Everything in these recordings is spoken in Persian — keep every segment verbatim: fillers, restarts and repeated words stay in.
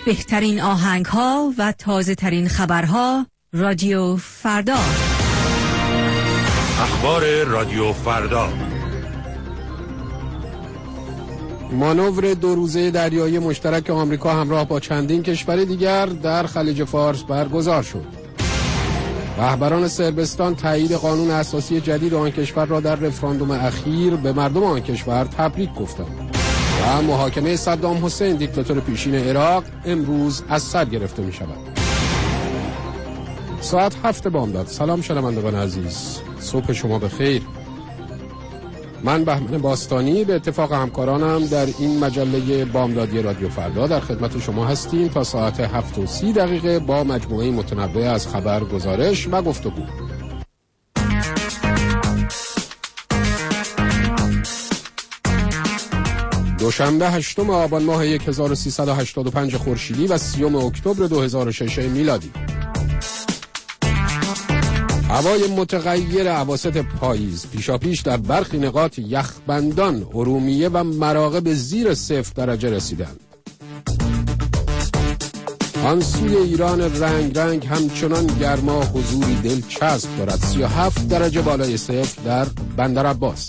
بهترین آهنگ ها و تازه ترین خبرها. رادیو فردا. اخبار رادیو فردا. مانور دو روزه دریایی مشترک آمریکا همراه با چندین کشور دیگر در خلیج فارس برگزار شد. رهبران صربستان تایید قانون اساسی جدید آن کشور را در رفراندوم اخیر به مردم آن کشور تبریک گفتند. و محاکمه صدام حسین دیکتاتور پیشین عراق امروز از سر گرفته می شود. ساعت هفت بامداد. سلام شنوندگان عزیز، صبح شما بخیر. من بهمن باستانی به اتفاق همکارانم در این مجله بامدادی رادیو فردا در خدمت شما هستیم تا ساعت هفت و سی دقیقه با مجموعه متنوع از خبر، گزارش و گفتگو. دوشنبه هشتم آبان ماه هزار و سیصد و هشتاد و پنج خورشیدی و سیوم اکتبر دو هزار و شش میلادی. هوای متغیر اواسط پاییز پیشاپیش در برخی نقاط یخبندان، ارومیه و مراغه زیر صفر درجه رسیدند. آن سوی ایران رنگ رنگ همچنان گرما حضوری دلچسب دارد. سی و هفت درجه بالای صفر در بندر عباس.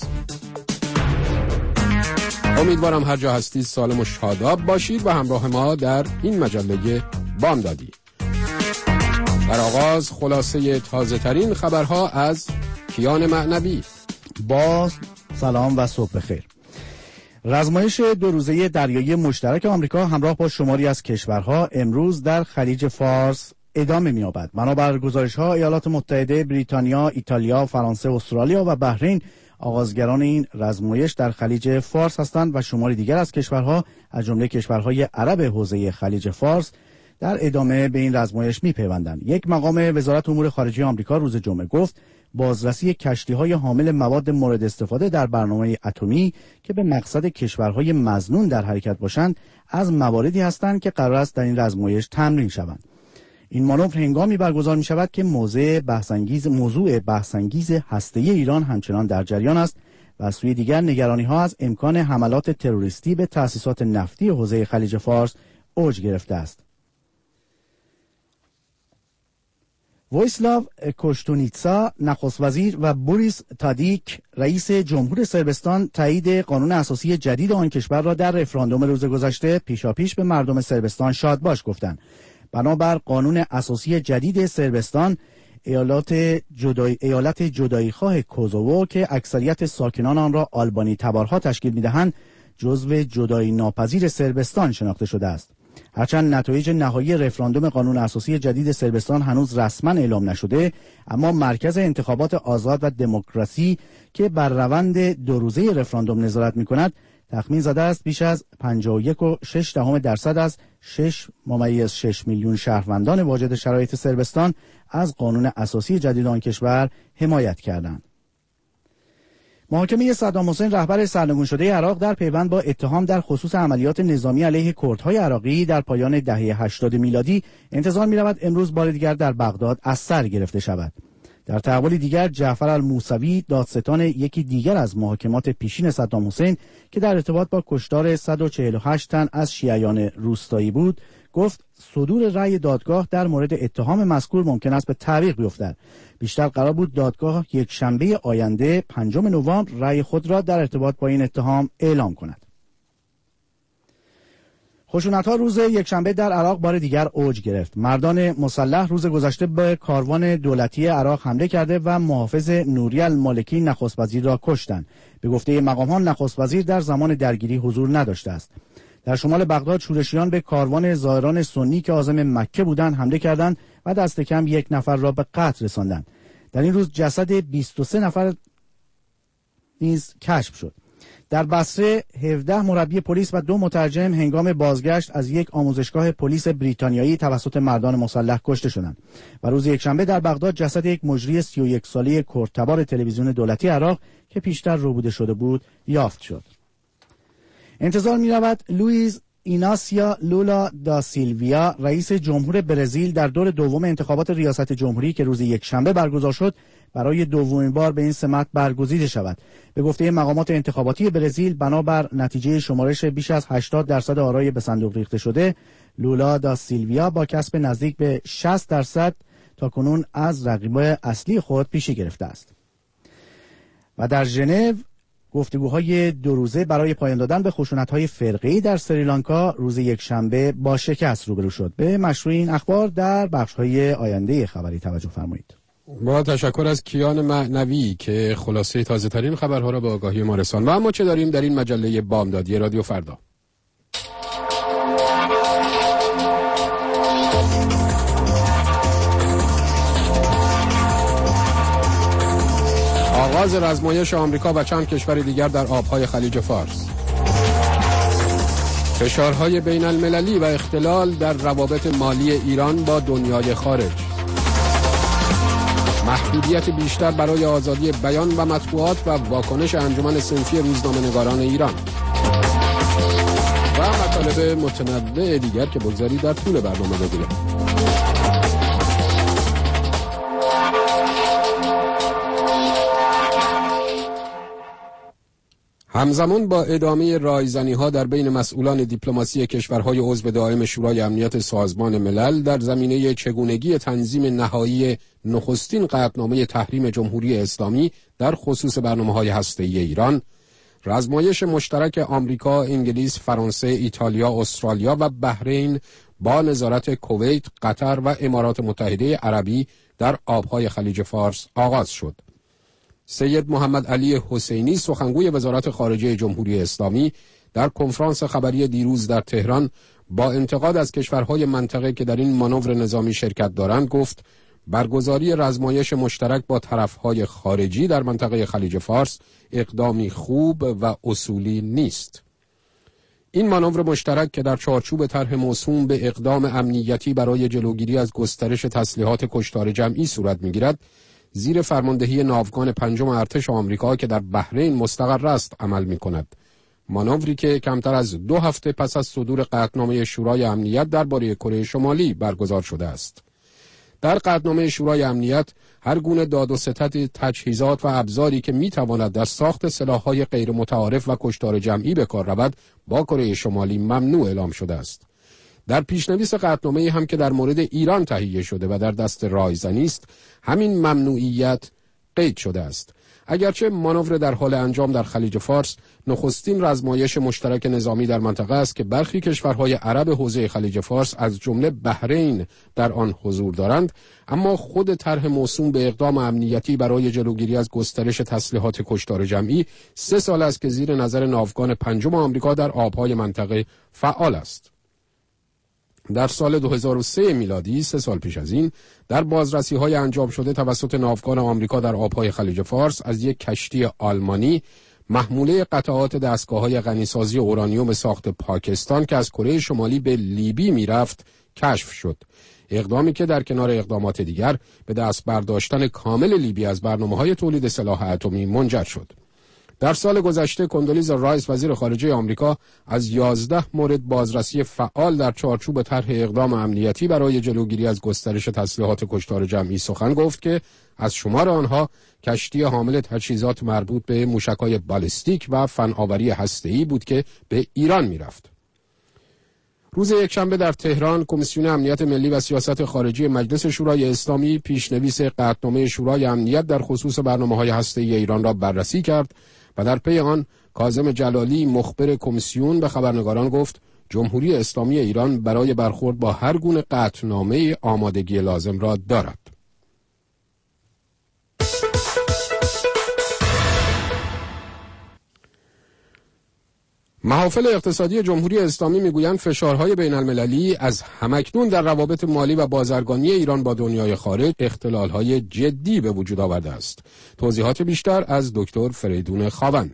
امیدوارم هر جا هستید سالم و شاداب باشید و همراه ما در این مجله بامدادی. در آغاز خلاصه تازه ترین خبرها از کیان معنوی. با سلام و صبح بخیر. رزمایش دو روزه دریایی مشترک آمریکا همراه با شماری از کشورها امروز در خلیج فارس ادامه می‌یابد. بنابر گزارش‌ها ایالات متحده، بریتانیا، ایتالیا، فرانسه، استرالیا و بحرین آغازگران این رزمایش در خلیج فارس هستند و شماری دیگر از کشورها از جمله کشورهای عرب حوزه خلیج فارس در ادامه به این رزمایش می‌پیوندند. یک مقام وزارت امور خارجه آمریکا روز جمعه گفت بازرسی کشتی‌های حامل مواد مورد استفاده در برنامه اتمی که به مقصد کشورهای مظنون در حرکت باشند از مواردی هستند که قرار است در این رزمایش تمرین شوند. این مانور هنگامی برگزار می شود که موضوع بحث‌انگیز موضوع بحث‌انگیز هسته‌ای ایران همچنان در جریان است و از سوی دیگر نگرانی‌ها از امکان حملات تروریستی به تأسیسات نفتی حوزه خلیج فارس اوج گرفته است. وویسلاو کوشتونیتسا نخست وزیر و بوریس تادیک رئیس جمهور صربستان تایید قانون اساسی جدید آن کشور را در رفراندوم روز گذشته پیشاپیش به مردم صربستان شادباش گفتند. بنابر قانون اساسی جدید صربستان، ایالات جدای ایالت جداییخواه کوزوو که اکثریت ساکنان آن را آلبانی تبارها تشکیل می‌دهند، جزو جدایی ناپذیر صربستان شناخته شده است. هرچند نتایج نهایی رفراندوم قانون اساسی جدید صربستان هنوز رسما اعلام نشده، اما مرکز انتخابات آزاد و دموکراسی که بر روند دو روزه رفراندوم نظارت می‌کند تخمین زده است بیش از پنجاه و یک و شش دهم درصد از شش ممیز شش میلیون شهروندان واجد شرایط صربستان از قانون اساسی جدید آن کشور حمایت کردند. محاکمه صدام حسین رهبر سرنگون شده عراق در پیوند با اتهام در خصوص عملیات نظامی علیه کردهای عراقی در پایان دهه هشتاد میلادی انتظار می‌رود امروز بار دیگر در بغداد از سر گرفته شود. در تحولی دیگر جعفر الموسوی دادستان یکی دیگر از محاکمات پیشین صدام حسین که در ارتباط با کشتار صد و چهل و هشت تن از شیعیان روستایی بود گفت صدور رأی دادگاه در مورد اتهام مذکور ممکن است به تعویق بیفتد. بیشتر قرار بود دادگاه یک شنبه آینده پنجم نوامبر رأی خود را در ارتباط با این اتهام اعلام کند. خشونت‌ها روز یکشنبه در عراق بار دیگر اوج گرفت. مردان مسلح روز گذشته به کاروان دولتی عراق حمله کرده و محافظ نوری المالکی نخست وزیر را کشتند. به گفته مقام‌ها نخست وزیر در زمان درگیری حضور نداشته است. در شمال بغداد شورشیان به کاروان زائران سنی که عازم مکه بودند حمله کردند و دست کم یک نفر را به قتل رساندند. در این روز جسد بیست و سه نفر نیز کشف شد. در بصره هفده مربی پلیس و دو مترجم هنگام بازگشت از یک آموزشگاه پلیس بریتانیایی توسط مردان مسلح کشته شدند و روز یکشنبه در بغداد جسد یک مجری سی و یک ساله کردتبار تلویزیون دولتی عراق که پیشتر ربوده شده بود یافت شد. انتظار می رود لوئیز ایناسیا لولا دا سیلویا رئیس جمهور برزیل در دور دوم انتخابات ریاست جمهوری که روز یکشنبه برگزار شد برای دومین بار به این سمت برگزیده شود. به گفته مقامات انتخاباتی برزیل بنابر نتیجه شمارش بیش از هشتاد درصد آرای به صندوق ریخته شده، لولا دا سیلویا با کسب نزدیک به شصت درصد تاکنون از رقیب اصلی خود پیشی گرفته است. و در ژنو گفتگوهای دو روزه برای پایان دادن به خشونت‌های فرقه‌ای در سریلانکا روز یکشنبه با شکست روبرو شد. به مشروع این اخبار در بخش‌های آینده خبری توجه فرمایید. با تشکر از کیان معنوی که خلاصه تازه‌ترین خبرها را به آگاهی ما رساند. و اما چه داریم در این مجله بامدادی رادیو فردا؟ آغاز رزمایش آمریکا و چند کشور دیگر در آبهای خلیج فارس. فشارهای بین المللی و اختلال در روابط مالی ایران با دنیای خارج. محدودیت بیشتر برای آزادی بیان و مطبوعات و واکنش انجمن صنفی روزنامه‌نگاران ایران. و مطالب متنوع دیگر که بگذارید در طول برنامه بگویم. همزمان با ادامه رایزنی‌ها در بین مسئولان دیپلماسی کشورهای عضو دائم شورای امنیت سازمان ملل در زمینه چگونگی تنظیم نهایی نخستین قطعنامه تحریم جمهوری اسلامی در خصوص برنامه‌های هسته‌ای ایران، رزمایش مشترک آمریکا، انگلیس، فرانسه، ایتالیا، استرالیا و بحرین با نظارت کویت، قطر و امارات متحده عربی در آبهای خلیج فارس آغاز شد. سید محمد علی حسینی سخنگوی وزارت خارجه جمهوری اسلامی در کنفرانس خبری دیروز در تهران با انتقاد از کشورهای منطقه که در این مانور نظامی شرکت دارند گفت برگزاری رزمایش مشترک با طرفهای خارجی در منطقه خلیج فارس اقدامی خوب و اصولی نیست. این مانور مشترک که در چارچوب طرح موسوم به اقدام امنیتی برای جلوگیری از گسترش تسلیحات کشتار جمعی صورت می‌گیرد، زیر فرماندهی ناوگان پنجم ارتش آمریکا که در بحرین مستقر است عمل می‌کند. مانوری که کمتر از دو هفته پس از صدور قطعنامه شورای امنیت درباره کره شمالی برگزار شده است. در قطعنامه شورای امنیت هر گونه داد و ستد تجهیزات و ابزاری که می‌تواند در ساخت سلاح‌های غیر متعارف و کشتار جمعی به کار رود با کره شمالی ممنوع اعلام شده است. در پیشنویس قطعنامه هم که در مورد ایران تهیه شده و در دست رایزنی است، همین ممنوعیت قید شده است. اگرچه مانور در حال انجام در خلیج فارس نخستین رزمایش مشترک نظامی در منطقه است که برخی کشورهای عرب حوزه خلیج فارس از جمله بحرین در آن حضور دارند، اما خود طرح موسوم به اقدام امنیتی برای جلوگیری از گسترش تسلیحات کشتار جمعی سه سال است که زیر نظر ناوگان پنجم آمریکا در آبهای منطقه فعال است. در سال دو هزار و سه میلادی، سه سال پیش از این، در بازرسی‌های انجام شده توسط ناوگان آمریکا در آبهای خلیج فارس از یک کشتی آلمانی محموله قطعات دستگاه‌های غنیسازی اورانیوم ساخت پاکستان که از کره شمالی به لیبی میرفت کشف شد. اقدامی که در کنار اقدامات دیگر به دست برداشتن کامل لیبی از برنامه‌های تولید سلاح اتمی منجر شد. در سال گذشته کندولیزا رایس وزیر خارجه آمریکا از یازده مورد بازرسی فعال در چارچوب طرح اقدام امنیتی برای جلوگیری از گسترش تسلیحات کشتار جمعی سخن گفت که از شمار آنها کشتی حامل تجهیزات مربوط به موشک‌های بالستیک و فناوری هسته‌ای بود که به ایران می‌رفت. روز یکشنبه در تهران کمیسیون امنیت ملی و سیاست خارجی مجلس شورای اسلامی پیشنویس قطعنامه شورای امنیت در خصوص برنامه‌های هسته‌ای ایران را بررسی کرد و در پی آن کاظم جلالی مخبر کمیسیون به خبرنگاران گفت جمهوری اسلامی ایران برای برخورد با هر گونه قطعنامه آمادگی لازم را دارد. محافل اقتصادی جمهوری اسلامی میگویند فشارهای بین المللی از همکنون در روابط مالی و بازرگانی ایران با دنیای خارج اختلالهای جدی به وجود آورده است. توضیحات بیشتر از دکتر فریدون خاوند.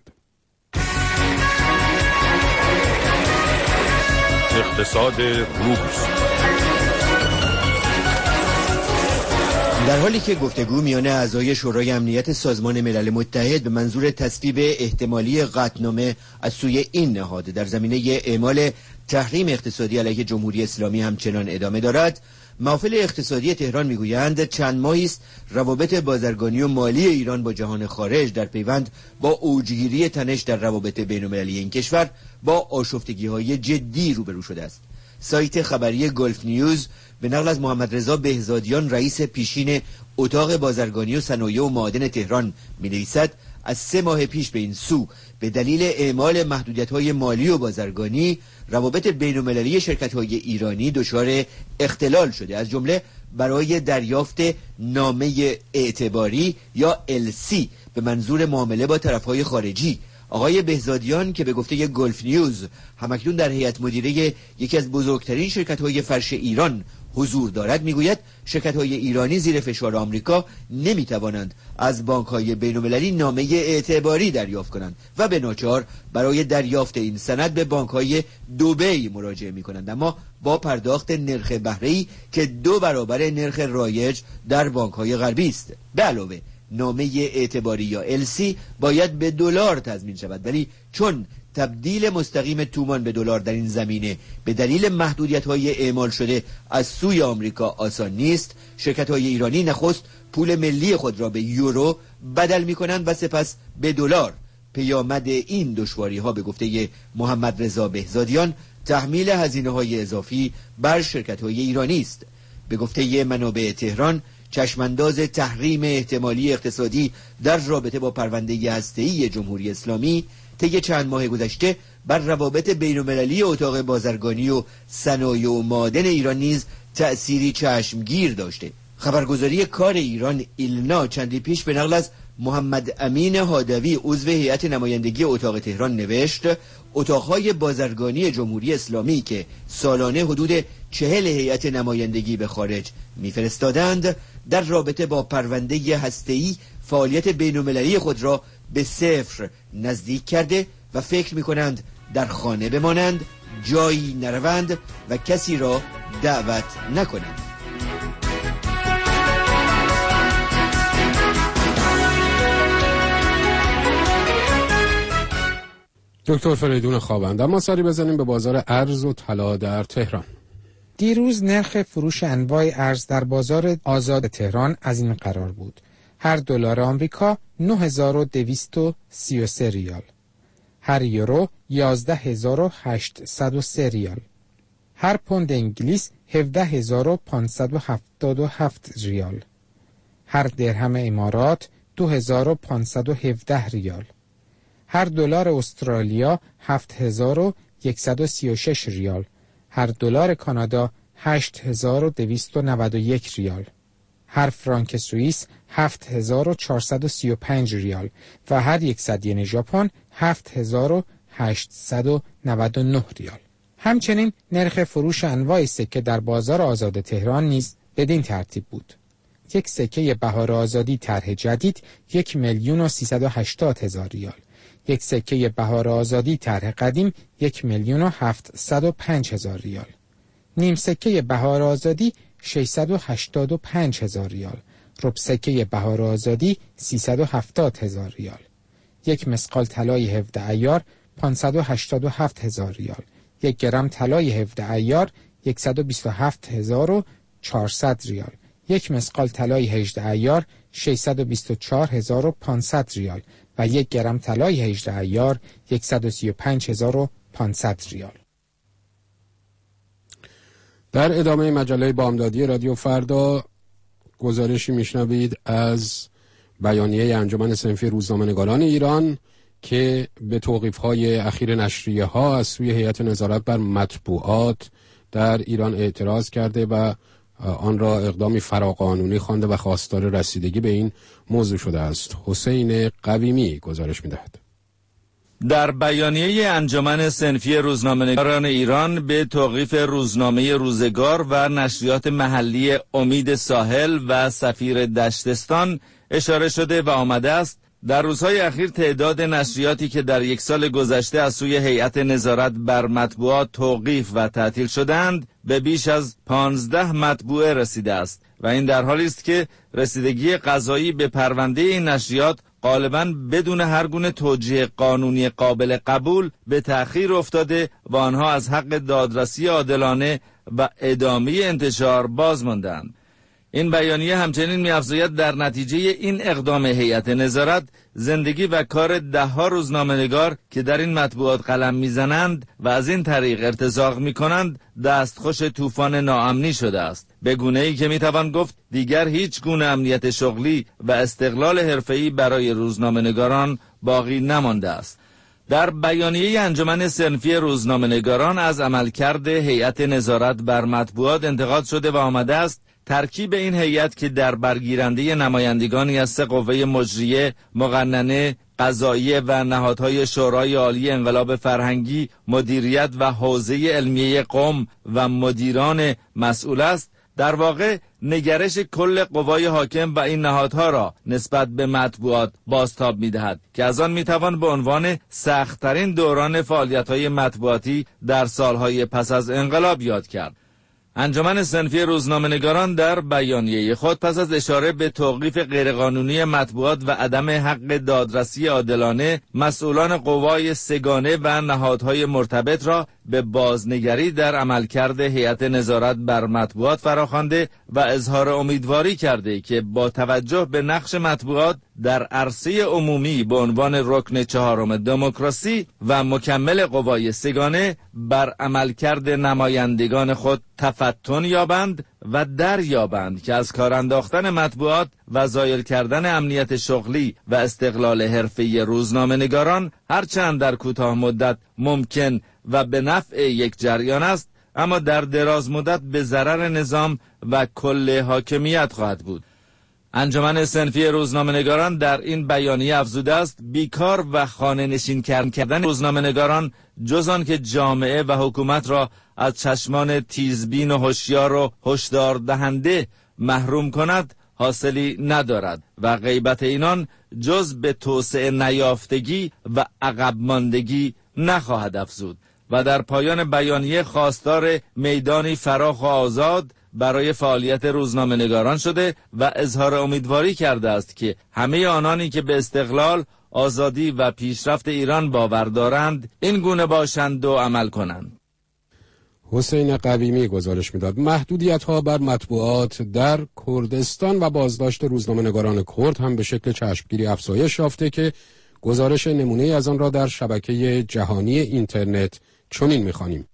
اقتصاد روز در حالی که گفتگو میان اعضای شورای امنیت سازمان ملل متحد به منظور تصویب احتمالی قطعنامه از سوی این نهاد در زمینه اعمال تحریم اقتصادی علیه جمهوری اسلامی همچنان ادامه دارد، محافل اقتصادی تهران میگویند چند ماهی است روابط بازرگانی و مالی ایران با جهان خارج در پیوند با اوجگیری تنش در روابط بین‌المللی این کشور با آشفتگی‌های جدی روبرو شده است. سایت خبری گلف نیوز به نقل از محمد رضا بهزادیان رئیس پیشین اتاق بازرگانی و صنایع و معادن تهران می‌نویسد از سه ماه پیش به این سو به دلیل اعمال محدودیت‌های مالی و بازرگانی روابط بین‌المللی شرکت‌های ایرانی دچار اختلال شده، از جمله برای دریافت نامه اعتباری یا ال سی به منظور معامله با طرف‌های خارجی. آقای بهزادیان که به گفته گلف نیوز همکنون در هیئت مدیره یکی از بزرگترین شرکت‌های فرش ایران حضور دارد، میگوید شرکت‌های ایرانی زیر فشار آمریکا نمی‌توانند از بانک‌های بین‌المللی نامه اعتباری دریافت کنند و به ناچار برای دریافت این سند به بانک‌های دبی مراجعه می‌کنند، اما با پرداخت نرخ بهره‌ای که دو برابر نرخ رایج در بانک‌های غربی است. به علاوه نامه اعتباری یا ال سی باید به دلار تضمین شود، ولی چون تبدیل مستقیم تومان به دلار در این زمینه به دلیل محدودیت‌های اعمال شده از سوی آمریکا آسان نیست، شرکت‌های ایرانی نخست پول ملی خود را به یورو بدل می‌کنند و سپس به دلار. پیامد این دشواری‌ها به گفته محمد رضا بهزادیان تحمیل هزینه‌های اضافی بر شرکت‌های ایرانی است. به گفته منابع تهران چشمانداز تحریم احتمالی اقتصادی در رابطه با پرونده هسته‌ای جمهوری اسلامی طی چند ماه گذشته بر روابط بین‌المللی اتاق بازرگانی و صنایع و معادن ایران نیز تأثیری چشمگیر داشته. خبرگزاری کار ایران ایلنا چندی پیش به نقل از محمد امین هادوی عضو هیئت نمایندگی اتاق تهران نوشت اتاقهای بازرگانی جمهوری اسلامی که سالانه حدود چهل هیئت نمایندگی به خارج میفرستادند در رابطه با پرونده هسته‌ای فعالیت بین‌المللی خود را به صفر نزدیک کرده و فکر می‌کنند در خانه بمانند، جایی نروند و کسی را دعوت نکنند. دکتر فریدون خوابند. اما سری بزنیم به بازار ارز و طلا در تهران. دیروز نرخ فروش انواع ارز در بازار آزاد تهران از این قرار بود: هر دلار آمریکا نه هزار و دویست و سی و سه ریال، هر یورو یازده هزار و هشتصد و سه ریال، هر پوند انگلیس هفده هزار و پانصد و هفتاد و هفت ریال، هر درهم امارات دو هزار و پانصد و هفده ریال، هر دلار استرالیا هفت هزار و صد و سی و شش ریال، هر دلار کانادا هشت هزار و دویست و نود و یک ریال، هر فرانک سوئیس هفت هزار و چهارصد و سی و پنج ریال و هر یک ین ژاپن هفت هزار و هشتصد و نود و نه ریال. همچنین نرخ فروش انواع سکه در بازار آزاد تهران نیز بدین ترتیب بود: یک سکه بهار آزادی طرح جدید یک میلیون و سیصد و هشتاد هزار ریال، یک سکه بهار آزادی طرح قدیم یک میلیون و هفتصد و پنج هزار ریال، نیم سکه بهار آزادی ششصد و هشتاد و پنج هزار ریال، ربع سکه بهار آزادی سیصد و هفتاد هزار ریال، یک مسقال طلای هفده عیار پانصد و هشتاد و هفت هزار ریال، یک گرم طلای هفده عیار صد و بیست و هفت هزار و چهارصد ریال، یک مسقال طلای هجده عیار ششصد و بیست و چهار هزار و پانصد ریال و یک گرم طلای هجده عیار صد و سی و پنج هزار و پانصد ریال. در ادامه مجله بامدادی رادیو فردا گزارشی میشنوید از بیانیه انجمن صنفی روزنامه‌نگاران ایران که به توقیف‌های اخیر نشریه ها از سوی هیئت نظارت بر مطبوعات در ایران اعتراض کرده و آن را اقدامی فراقانونی خوانده و خواستار رسیدگی به این موضوع شده است. حسین قویمی گزارش می‌دهد. در بیانیه انجمن صنفی روزنامه‌نگاران ایران به توقیف روزنامه روزگار و نشریات محلی امید ساحل و سفیر دشتستان اشاره شده و آمده است در روزهای اخیر تعداد نشریاتی که در یک سال گذشته از سوی هیئت نظارت بر مطبوعات توقیف و تعطیل شدند به بیش از پانزده مطبوعه رسیده است و این در حالی است که رسیدگی قضایی به پرونده این نشریات غالباً بدون هر گونه توجیه قانونی قابل قبول به تأخیر افتاده و آنها از حق دادرسی عادلانه و ادامه انتشار باز ماندند. این بیانیه همچنین می‌افزاید در نتیجه این اقدام هیئت نظارت زندگی و کار ده‌ها روزنامه‌نگار که در این مطبوعات قلم می‌زنند و از این طریق ارتزاق می‌کنند دستخوش طوفان ناامنی شده است، به گونه‌ای که می‌توان گفت دیگر هیچ گونه امنیت شغلی و استقلال حرفه‌ای برای روزنامه‌نگاران باقی نمانده است. در بیانیه انجمن صنفی روزنامه‌نگاران از عملکرد هیئت نظارت بر مطبوعات انتقاد شده و آمده است ترکیب این هیئت که در برگیرنده نمایندگانی از سه قوه مجریه، مقننه، قضاییه و نهادهای شورای عالی انقلاب فرهنگی، مدیریت و حوزه علمیه قم و مدیران مسئول است، در واقع نگرش کل قوای حاکم و این نهادها را نسبت به مطبوعات بازتاب می‌دهد که از آن می‌توان به عنوان سخت‌ترین دوران فعالیت‌های مطبوعاتی در سالهای پس از انقلاب یاد کرد. انجمن صنفی روزنامه‌نگاران در بیانیه خود پس از اشاره به توقیف غیرقانونی مطبوعات و عدم حق دادرسی عادلانه مسئولان قوای سگانه و نهادهای مرتبط را به بازنگری در عملکرد هیئت نظارت بر مطبوعات فراخوانده و اظهار امیدواری کرده که با توجه به نقش مطبوعات در عرصه عمومی به عنوان رکن چهارم دموکراسی و مکمل قوای سگانه بر عملکرد نمایندگان خود تفتن یابند و دریابند که از کار انداختن مطبوعات و زایل کردن امنیت شغلی و استقلال حرفه‌ای روزنامه‌نگاران هرچند در کوتاه مدت ممکن و به نفع یک جریان است، اما در دراز مدت به ضرر نظام و کل حاکمیت خواهد بود. انجمن صنفی روزنامه‌نگاران در این بیانیه افزوده است بیکار و خانه نشین کردن روزنامه‌نگاران جز آن که جامعه و حکومت را از چشمان تیزبین و هوشیار و هشدار دهنده محروم کند حاصلی ندارد و غیبت اینان جز به توسعه نیافتگی و عقب ماندگی نخواهد افزود. و در پایان بیانیه خواستار میدانی فراخ و آزاد برای فعالیت روزنامه‌نگاران شده و اظهار امیدواری کرده است که همه آنانی که به استقلال، آزادی و پیشرفت ایران باور دارند این گونه باشند و عمل کنند. حسین قویمی گزارش میداد محدودیت‌ها بر مطبوعات در کردستان و بازداشت روزنامه‌نگاران کرد هم به شکل چشمگیری افزایش یافته که گزارش نمونه از آن را در شبکه جهانی اینترنت چنین می‌خوانیم.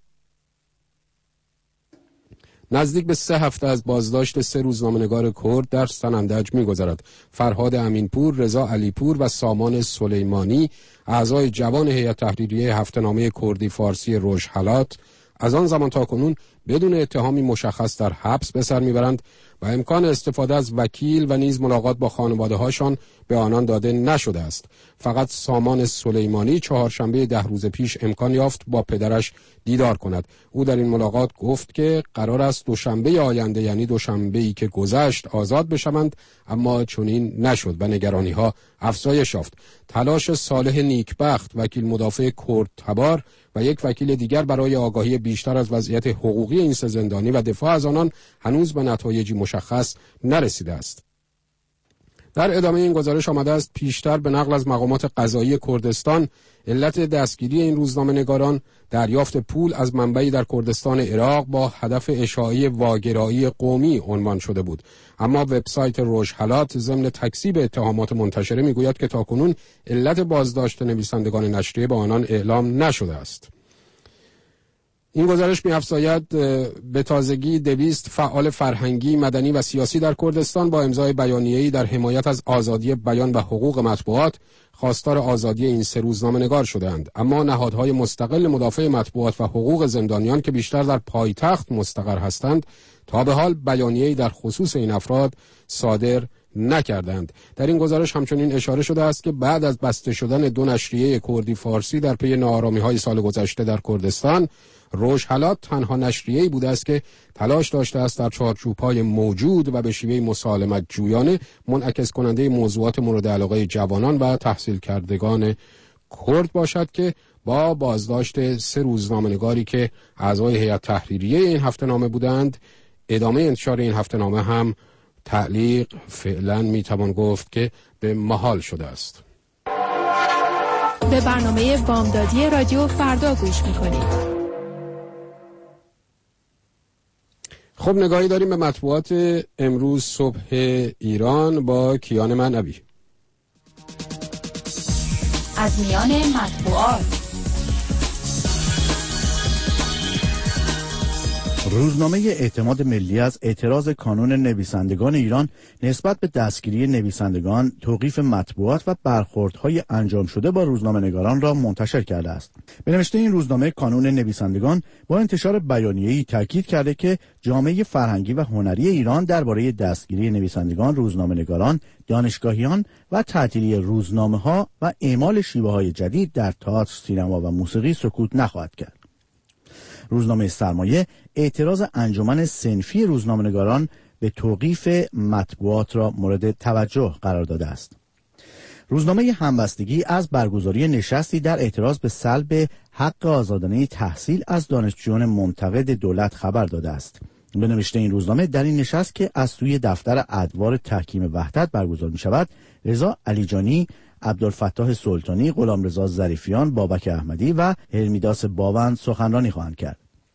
نزدیک به سه هفته از بازداشت سه روزنامه‌نگار کرد در سنندج می‌گذرد. فرهاد امینپور، رضا علیپور و سامان سلیمانی، اعضای جوان هیئت تحریریه هفته‌نامه کردی فارسی روژحلات، از آن زمان تا کنون بدون اتهامی مشخص در حبس به سر میبرند و امکان استفاده از وکیل و نیز ملاقات با خانواده هاشان به آنان داده نشده است. فقط سامان سلیمانی چهارشنبه ده روز پیش امکان یافت با پدرش دیدار کند. او در این ملاقات گفت که قرار است دوشنبه آینده، یعنی دوشنبه‌ای که گذشت، آزاد بشوند، اما چنین نشد و نگرانی ها افزایش یافت. تلاش صالح نیکبخت، وکیل مدافع کرد تبار، و یک وکیل دیگر برای آگاهی بیشتر از وضعیت حقوقی این سه زندانی و دفاع از آنان هنوز به نتایجی مشخص نرسیده است. در ادامه این گزارش آمده است پیشتر به نقل از مقامات قضایی کردستان علت دستگیری این روزنامه‌نگاران دریافت پول از منبعی در کردستان عراق با هدف اشاعه واگرایی قومی عنوان شده بود، اما وبسایت روژحلات ضمن تکذیب اتهامات منتشره میگوید که تاکنون علت بازداشت نویسندگان نشریه با آنان اعلام نشده است. این گزارش می‌افزاید به تازگی دویست فعال فرهنگی، مدنی و سیاسی در کردستان با امضای بیانیه‌ای در حمایت از آزادی بیان و حقوق مطبوعات خواستار آزادی این سه روزنامه‌نگار شدند، اما نهادهای مستقل مدافع مطبوعات و حقوق زندانیان که بیشتر در پایتخت مستقر هستند تا به حال بیانیه‌ای در خصوص این افراد صادر نکردند. در این گزارش همچنین اشاره شده است که بعد از بسته شدن دو نشریه کردی فارسی در پی ناآرامی‌های سال گذشته در کردستان، روشهلات تنها نشریه‌ای بوده است که تلاش داشته است در چارچوب‌های موجود و به شیوه مسالمت جویانه منعکس کننده موضوعات مورد علاقه جوانان و تحصیل کردگان کرد باشد که با بازداشت سه روزنامه‌نگاری که اعضای هیئت تحریریه این هفته‌نامه بودند، ادامه انتشار این هفته‌نامه هم تعلیق فعلا میتوان گفت که به محال شده است. به برنامه بامدادی رادیو فردا گوش میکنید. خب نگاهی داریم به مطبوعات امروز صبح ایران با کیان معنوی. از میان مطبوعات روزنامه اعتماد ملی از اعتراض کانون نویسندگان ایران نسبت به دستگیری نویسندگان، توقیف مطبوعات و برخوردهای انجام شده با روزنامه‌نگاران را منتشر کرده است. به نوشته این روزنامه، کانون نویسندگان با انتشار بیانیه‌ای تاکید کرده که جامعه فرهنگی و هنری ایران درباره دستگیری نویسندگان، روزنامه‌نگاران، دانشگاهیان و تعطیلی روزنامه‌ها و اعمال شیوه‌های جدید در تئاتر، سینما و موسیقی سکوت نخواهد کرد. روزنامه سرمایه اعتراض انجمن صنفی روزنامه‌نگاران به توقیف مطبوعات را مورد توجه قرار داده است. روزنامه همبستگی از برگزاری نشستی در اعتراض به سلب حق آزادانه تحصیل از دانشجویان منتقد دولت خبر داده است. به نوشته این روزنامه، در این نشست که از سوی دفتر ادوار تحکیم وحدت برگزار می شود، رضا علیجانی، عبدالفتاح سلطانی، غلامرضا ظریفیان، بابک احمدی و هرمیداس باوند سخنرانی خواهند کرد.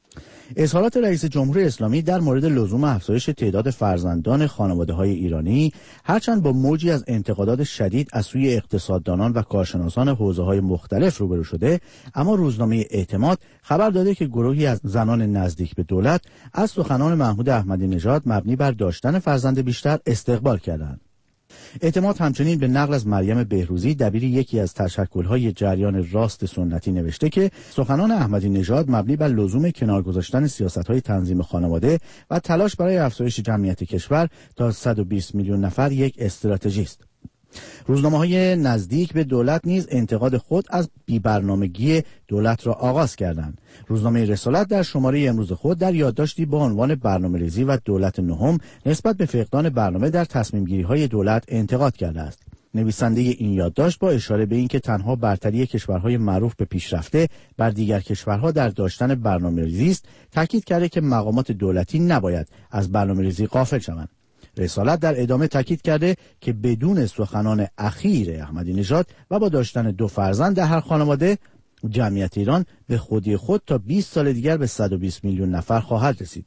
اظهارات رئیس جمهوری اسلامی در مورد لزوم افزایش تعداد فرزندان خانواده‌های ایرانی، هرچند با موجی از انتقادات شدید از سوی اقتصاددانان و کارشناسان حوزه‌های مختلف روبرو شده، اما روزنامه اعتماد خبر داده که گروهی از زنان نزدیک به دولت از سخنان محمود احمدی نژاد مبنی بر داشتن فرزند بیشتر استقبال کردند. اعتماد همچنین به نقل از مریم بهروزی، دبیر یکی از تشکل‌های جریان راست سنتی، نوشته که سخنان احمدی نژاد مبنی بر لزوم کنار گذاشتن سیاست‌های تنظیم خانواده و تلاش برای افزایش جمعیت کشور تا صد و بیست میلیون نفر یک استراتژی است. روزنامه‌های نزدیک به دولت نیز انتقاد خود از بی‌برنامگی دولت را آغاز کردند. روزنامه رسالت در شماره امروز خود در یادداشتی با عنوان برنامه‌ریزی و دولت نهم نسبت به فقدان برنامه در تصمیم‌گیری‌های دولت انتقاد کرده است. نویسنده این یادداشت با اشاره به اینکه تنها برتری کشورهای معروف به پیشرفته بر دیگر کشورها در داشتن برنامه‌ریزی است، تاکید کرده که مقامات دولتی نباید از برنامه‌ریزی غافل شوند. رسالت در ادامه تاکید کرده که بدون سخنان اخیر احمدی نژاد و با داشتن دو فرزند در هر خانواده، جمعیت ایران به خودی خود تا بیست سال دیگر به صد و بیست میلیون نفر خواهد رسید.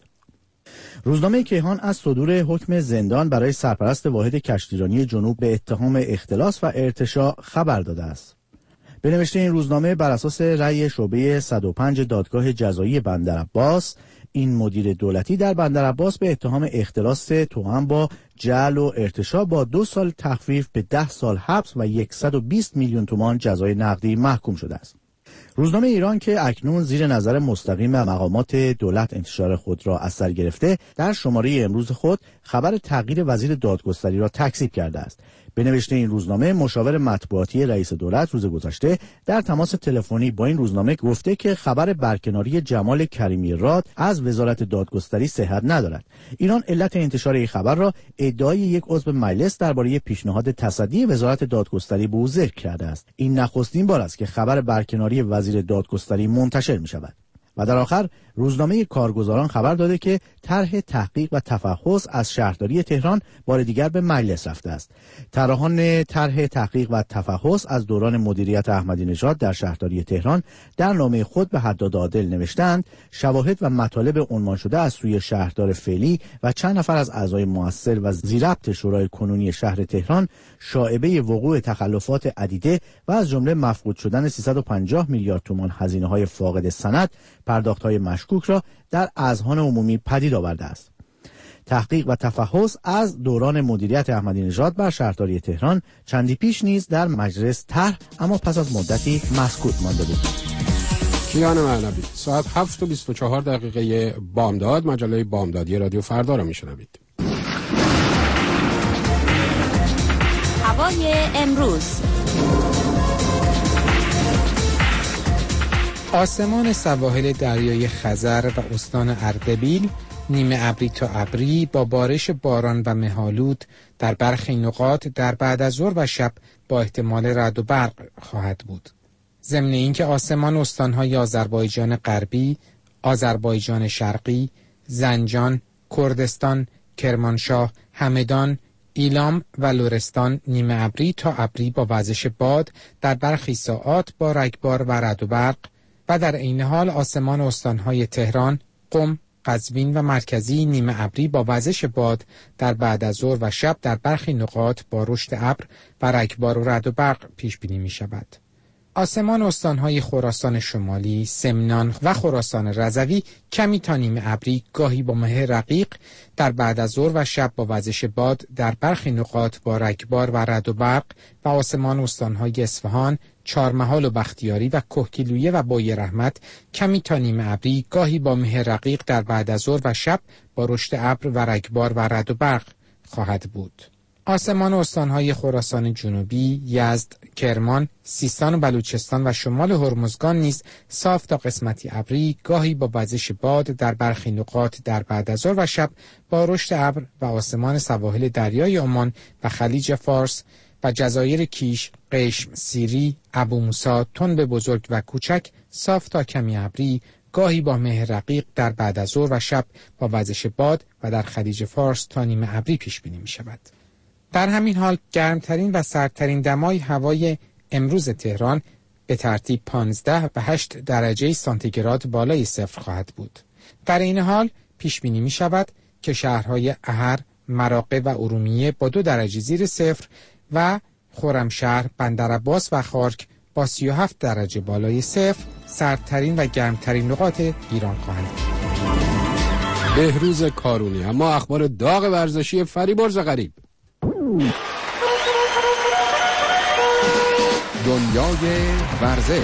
روزنامه کیهان از صدور حکم زندان برای سرپرست واحد کشتیرانی جنوب به اتهام اختلاس و ارتشاء خبر داده است. به نوشته این روزنامه، بر اساس رأی شعبه صد و پنج دادگاه جزایی بندرعباس، این مدیر دولتی در بندرعباس به اتهام اختلاس توأم با جعل و ارتشاء با دو سال تخفیف به ده سال حبس و صد و بیست میلیون تومان جزای نقدی محکوم شده است. روزنامه ایران که اکنون زیر نظر مستقیم مقامات دولت انتشار خود را از سر گرفته، در شماره امروز خود خبر تغییر وزیر دادگستری را تکذیب کرده است. به نوشته این روزنامه، مشاور مطبوعاتی رئیس دولت روز گذشته در تماس تلفنی با این روزنامه گفته که خبر برکناری جمال کریمی راد از وزارت دادگستری صحت ندارد. ایران علت انتشار این خبر را ادعای یک عضو مجلس درباره پیشنهاد تصدی وزارت دادگستری به او ذکر کرده است. این نخستین بار است که خبر برکناری وزیر دادگستری منتشر می شود. و در آخر روزنامه کارگزاران خبر داده که طرح تحقیق و تفحص از شهرداری تهران بار دیگر به مجلس رفته است. طراحان طرح تحقیق و تفحص از دوران مدیریت احمدی نژاد در شهرداری تهران در نامه خود به حداد عادل نوشتند شواهد و مطالب عنوان شده از سوی شهردار فعلی و چند نفر از اعضای مؤثر و ذی‌ربط شورای کنونی شهر تهران شایبه وقوع تخلفات عدیده و از جمله مفقود شدن سیصد و پنجاه میلیارد تومان هزینه‌های فاقد سند، پرداخت‌های مشکوک را در اذهان عمومی پدید آورده است. تحقیق و تفحص از دوران مدیریت احمدی نژاد بر شهرداری تهران چندی پیش نیز در مجلس طرح اما پس از مدتی مسکوت مانده بود. کیان معنوی. ساعت هفت و بیست و چهار دقیقه بامداد، مجله بامدادی رادیو فردا را میشنوید. هوای امروز. آسمان سواحل دریای خزر و استان اردبیل نیمه ابری تا ابری با بارش باران و مه‌آلود در برخی نقاط در بعد از ظهر و شب با احتمال رعد و برق خواهد بود. ضمن اینکه آسمان استان‌های آذربایجان غربی، آذربایجان شرقی، زنجان، کردستان، کرمانشاه، همدان، ایلام و لرستان نیمه ابری تا ابری با وزش باد در برخی ساعات با رگبار و رعد و برق و در عین حال آسمان استان‌های تهران، قم، قزوین و مرکزی نیمه ابری با وزش باد در بعد از ظهر و شب در برخی نقاط با رشد ابر و رگبار و رعد و برق پیش بینی می شود. آسمان استان‌های خراسان شمالی، سمنان و خراسان رضوی کمی تا نیمه ابری گاهی با مه رقیق در بعد از ظهر و شب با وزش باد در برخی نقاط با رگبار و رعد و برق و آسمان استان‌های اصفهان، چهارمحال و بختیاری و کهگیلویه و بوی رحمت کمی تا نیمه ابری گاهی با مه رقیق در بعد از ظهر و شب با رشد ابر و رگبار و رعد و برق خواهد بود. آسمان استان‌های خراسان جنوبی، یزد، کرمان، سیستان و بلوچستان و شمال هرمزگان نیز صاف تا قسمتی ابری گاهی با وزش باد در برخی نقاط در بعد از ظهر و شب با رشد ابر و آسمان سواحل دریای عمان و خلیج فارس و جزایر کیش، قشم، سیری، ابو موسی، تنب بزرگ و کوچک صاف تا کمی ابری گاهی با مه رقیق در بعد از ظهر و شب با وزش باد و در خلیج فارس تا نیمه ابری پیش بینی می شود. در همین حال گرمترین و سردترین دمای هوای امروز تهران به ترتیب پانزده و هشت درجه سانتیگراد بالای صفر خواهد بود. در این حال پیش بینی می شود که شهرهای احر، مراغه و ارومیه با دو درجه زیر صفر و خرمشهر، بندرعباس و خارک با سی و هفت درجه بالای صفر سردترین و گرمترین نقاط ایران خواهند بود. بهروز کارونی. اما اخبار داغ ورزشی فریبرز غریب. دنیای ورزش.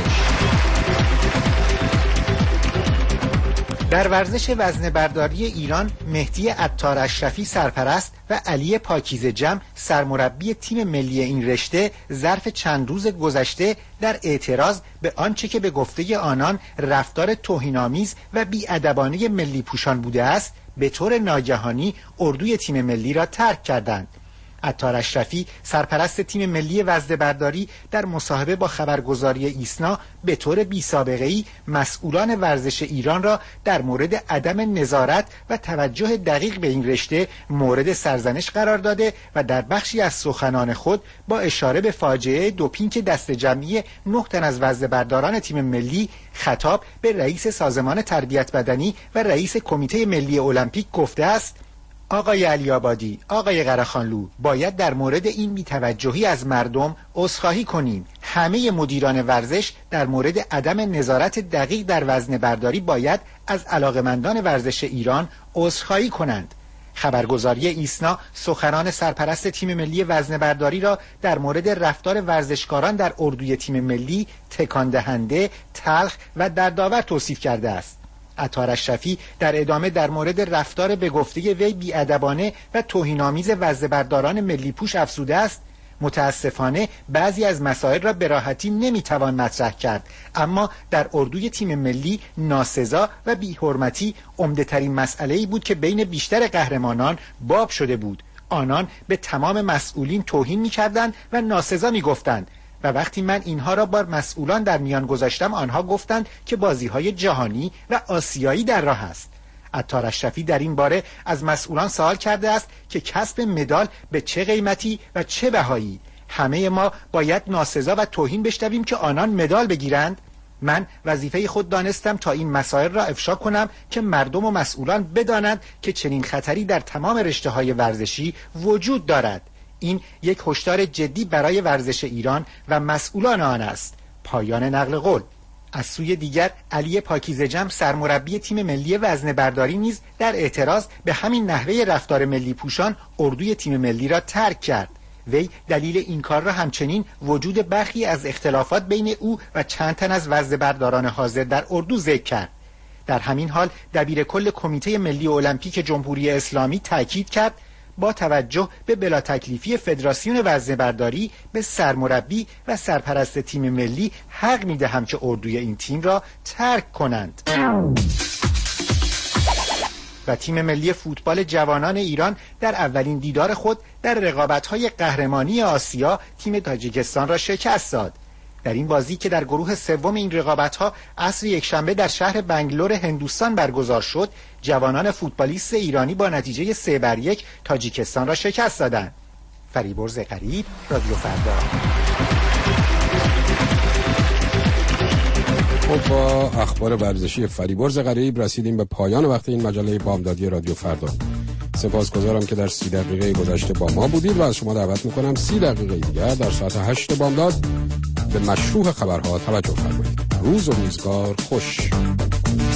در ورزش وزنه برداری ایران مهدی عطار اشرفی سرپرست و علی پاکیزه جم سرمربی تیم ملی این رشته ظرف چند روز گذشته در اعتراض به آنچه که به گفته آنان رفتار توهین‌آمیز و بی‌ادبانه ملی پوشان بوده است به طور ناگهانی اردوی تیم ملی را ترک کردند. عطار اشرفی سرپرست تیم ملی وزنه برداری در مصاحبه با خبرگزاری ایسنا به طور بی‌سابقه‌ای مسئولان ورزش ایران را در مورد عدم نظارت و توجه دقیق به این رشته مورد سرزنش قرار داده و در بخشی از سخنان خود با اشاره به فاجعه دوپینگ دست جمعی نه تن از وزنه برداران تیم ملی خطاب به رئیس سازمان تربیت بدنی و رئیس کمیته ملی المپیک گفته است: آقای علی آبادی، آقای قره‌خانلو، باید در مورد این بی‌توجهی از مردم عذرخواهی کنیم. همه مدیران ورزش در مورد عدم نظارت دقیق در وزنه برداری باید از علاقمندان ورزش ایران عذرخواهی کنند. خبرگزاری ایسنا سخنان سرپرست تیم ملی وزنه برداری را در مورد رفتار ورزشکاران در اردوی تیم ملی تکان دهنده، تلخ و دردآور توصیف کرده است. عطار اشرفی در ادامه در مورد رفتار به گفته وی بی‌ادبانه و توهین‌آمیز وزنه برداران ملی پوش افزوده است: متاسفانه بعضی از مسائل را به راحتی نمیتوان مطرح کرد، اما در اردوی تیم ملی ناسزا و بی‌حرمتی عمده‌ترین مسئله‌ای بود که بین بیشتر قهرمانان باب شده بود. آنان به تمام مسئولین توهین می‌کردند و ناسزا می‌گفتند و وقتی من اینها را با مسئولان در میان گذاشتم آنها گفتند که بازی‌های جهانی و آسیایی در راه است. عطار اشرفی در این باره از مسئولان سوال کرده است که کسب مدال به چه قیمتی و چه بهایی؟ همه ما باید ناسزا و توهین بشنویم که آنان مدال بگیرند؟ من وظیفه خود دانستم تا این مسائل را افشا کنم که مردم و مسئولان بدانند که چنین خطری در تمام رشته‌های ورزشی وجود دارد. این یک هشدار جدی برای ورزش ایران و مسئولان آن است. پایان نقل قول. از سوی دیگر علی پاکیزه جم سرمربی تیم ملی وزنه برداری نیز در اعتراض به همین نحوه رفتار ملی پوشان اردوی تیم ملی را ترک کرد. وی دلیل این کار را همچنین وجود برخی از اختلافات بین او و چند تن از وزنه برداران حاضر در اردو ذکر کرد. در همین حال دبیر کل کمیته ملی المپیک جمهوری اسلامی تاکید کرد: با توجه به بلا تکلیفی فدراسیون وزنه‌برداری به سرمربی و سرپرست تیم ملی حق می‌دهم که اردوی این تیم را ترک کنند. و تیم ملی فوتبال جوانان ایران در اولین دیدار خود در رقابت‌های قهرمانی آسیا تیم تاجیکستان را شکست داد. در این بازی که در گروه سوم این رقابت‌ها عصر یکشنبه در شهر بنگلور هندوستان برگزار شد، جوانان فوتبالیست ایرانی با نتیجه سه بر یک تاجیکستان را شکست دادند. فریبرز غریب، رادیو فردا. خب با اخبار ورزشی فریبرز غریب رسیدیم به پایان وقت این مجله بامدادی رادیو فردا. سپاسگزارم که در سی دقیقه گذشته با ما بودید و از شما دعوت میکنم سی دقیقه دیگر در ساعت هشت بامداد به مشروع خبرها توجه فرمایید. روز و روزگار خوش.